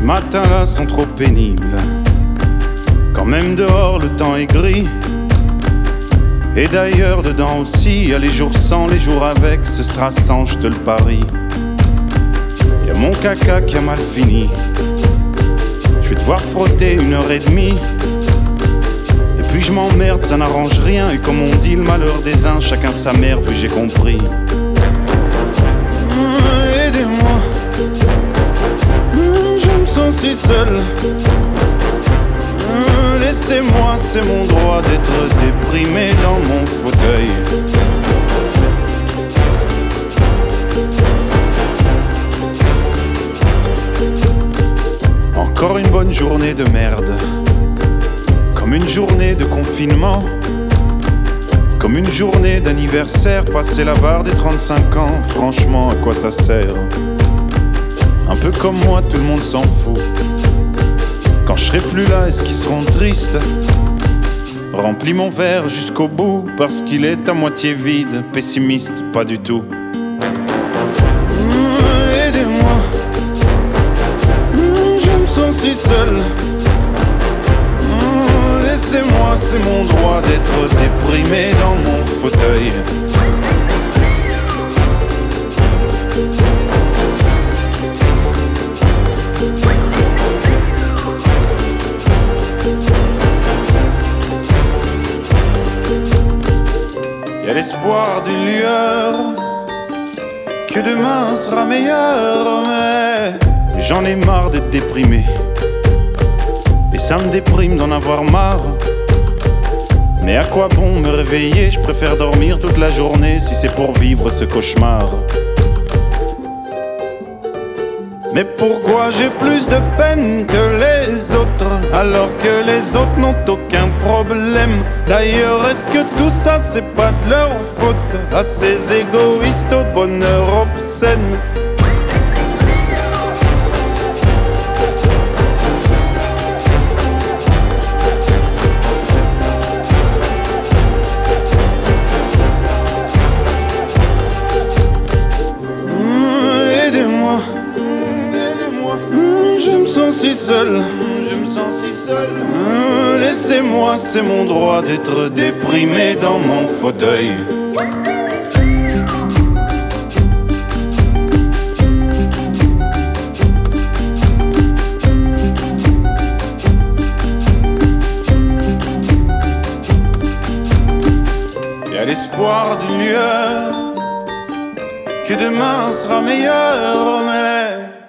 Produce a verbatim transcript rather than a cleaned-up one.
Ces matins-là sont trop pénibles, quand même dehors le temps est gris. Et d'ailleurs dedans aussi, y'a les jours sans, les jours avec, ce sera sans, je te le parie. Y'a mon caca qui a mal fini, je vais devoir frotter une heure et demie. Et puis je m'emmerde, ça n'arrange rien. Et comme on dit, le malheur des uns, chacun sa merde, oui j'ai compris. Mmh, aidez-moi, mmh, je me sens si seul. Mmh, laissez-moi, c'est mon droit d'être déprimé dans mon fauteuil. Encore une bonne journée de merde, comme une journée de confinement, comme une journée d'anniversaire, passer la barre des trente-cinq ans. Franchement, à quoi ça sert? Un peu comme moi, tout le monde s'en fout. Quand je serai plus là, est-ce qu'ils seront tristes? Remplis mon verre jusqu'au bout, parce qu'il est à moitié vide. Pessimiste, pas du tout. Mmh, aidez-moi, mmh, je me sens si seul. Mmh, laissez-moi, c'est mon droit d'être déprimé dans mon fauteuil. Y'a l'espoir d'une lueur, que demain sera meilleur, mais j'en ai marre d'être déprimé. Et ça me déprime d'en avoir marre. Mais à quoi bon me réveiller? Je préfère dormir toute la journée si c'est pour vivre ce cauchemar. Mais pourquoi j'ai plus de peine que les autres, alors que les autres n'ont aucun problème? D'ailleurs, est-ce que tout ça c'est pas de leur faute, à ces égoïstes au bonheur obscène? Mmh, aidez-moi, Mmh, je me sens si seul, je me sens si seul. Mmh, laissez-moi, c'est mon droit d'être déprimé dans mon fauteuil. Y'a l'espoir d'une lueur, que demain sera meilleur, mais